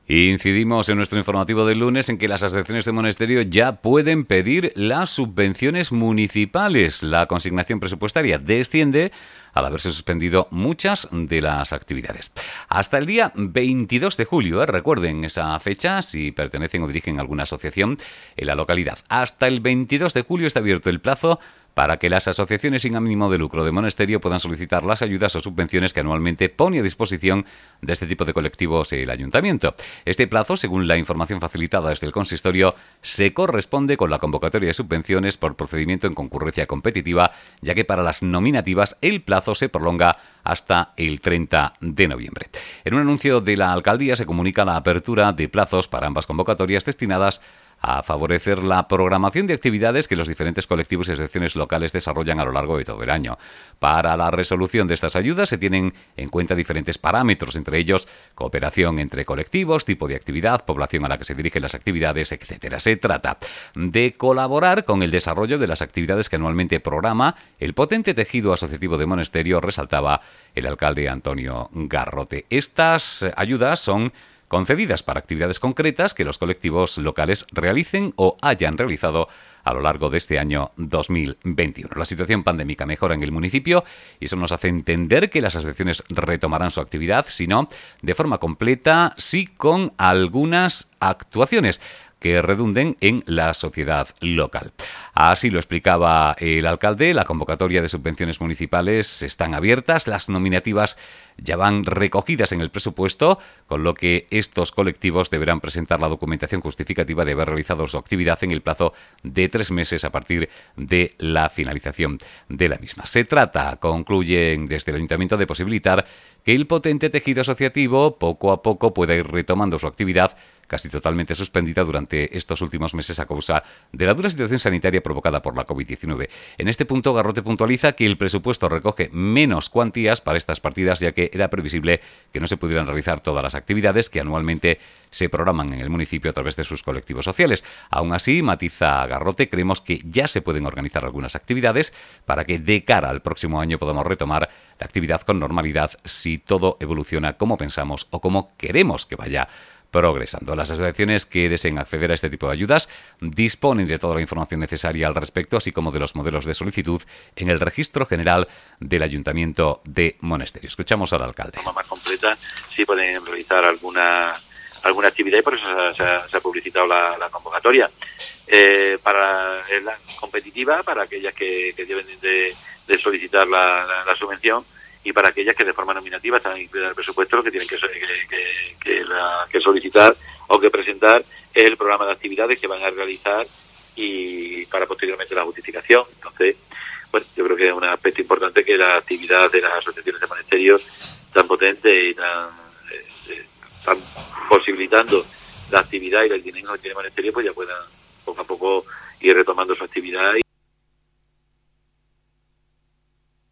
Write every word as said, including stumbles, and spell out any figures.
Incidimos en nuestro informativo del lunes en que las asociaciones de monasterio ya pueden pedir las subvenciones municipales. La consignación presupuestaria desciende al haberse suspendido muchas de las actividades. Hasta el día veintidós de julio, ¿eh? Recuerden esa fecha si pertenecen o dirigen a alguna asociación en la localidad. Hasta el veintidós de julio está abierto el plazo para que las asociaciones sin ánimo de lucro de monasterio puedan solicitar las ayudas o subvenciones que anualmente pone a disposición de este tipo de colectivos el ayuntamiento. Este plazo, según la información facilitada desde el consistorio, se corresponde con la convocatoria de subvenciones por procedimiento en concurrencia competitiva, ya que para las nominativas el plazo se prolonga hasta el treinta de noviembre. En un anuncio de la alcaldía se comunica la apertura de plazos para ambas convocatorias destinadas a favorecer la programación de actividades que los diferentes colectivos y asociaciones locales desarrollan a lo largo de todo el año. Para la resolución de estas ayudas se tienen en cuenta diferentes parámetros, entre ellos cooperación entre colectivos, tipo de actividad, población a la que se dirigen las actividades, etcétera. Se trata de colaborar con el desarrollo de las actividades que anualmente programa el potente tejido asociativo de monasterio, resaltaba el alcalde Antonio Garrote. Estas ayudas son concedidas para actividades concretas que los colectivos locales realicen o hayan realizado a lo largo de este año dos mil veintiuno. La situación pandémica mejora en el municipio y eso nos hace entender que las asociaciones retomarán su actividad, si no de forma completa, sí con algunas actuaciones que redunden en la sociedad local. Así lo explicaba el alcalde, la convocatoria de subvenciones municipales están abiertas, las nominativas ya van recogidas en el presupuesto, con lo que estos colectivos deberán presentar la documentación justificativa de haber realizado su actividad en el plazo de tres meses a partir de la finalización de la misma. Se trata, concluyen desde el ayuntamiento, de posibilitar que el potente tejido asociativo poco a poco pueda ir retomando su actividad, casi totalmente suspendida durante estos últimos meses a causa de la dura situación sanitaria provocada por la covid diecinueve. En este punto, Garrote puntualiza que el presupuesto recoge menos cuantías para estas partidas, ya que era previsible que no se pudieran realizar todas las actividades que anualmente se programan en el municipio a través de sus colectivos sociales. Aún así, matiza Garrote, creemos que ya se pueden organizar algunas actividades para que de cara al próximo año podamos retomar la actividad con normalidad si todo evoluciona como pensamos o como queremos que vaya progresando. Las asociaciones que deseen acceder a este tipo de ayudas disponen de toda la información necesaria al respecto, así como de los modelos de solicitud en el Registro General del Ayuntamiento de Monasterio. Escuchamos al alcalde. De forma más completa, sí pueden realizar alguna alguna actividad y por eso se ha, se ha publicitado la, la convocatoria. Eh, para la competitiva, para aquellas que, que deben de, de solicitar la, la, la subvención, y para aquellas que de forma nominativa están incluidas en el presupuesto, lo que tienen que, que, que, que, la, que solicitar o que presentar es el programa de actividades que van a realizar y para posteriormente la justificación. Entonces, bueno, yo creo que es un aspecto importante que la actividad de las asociaciones de monasterios tan potente y tan, eh, tan posibilitando la actividad y el dinero que tiene el monasterio, pues ya puedan poco a poco ir retomando su actividad.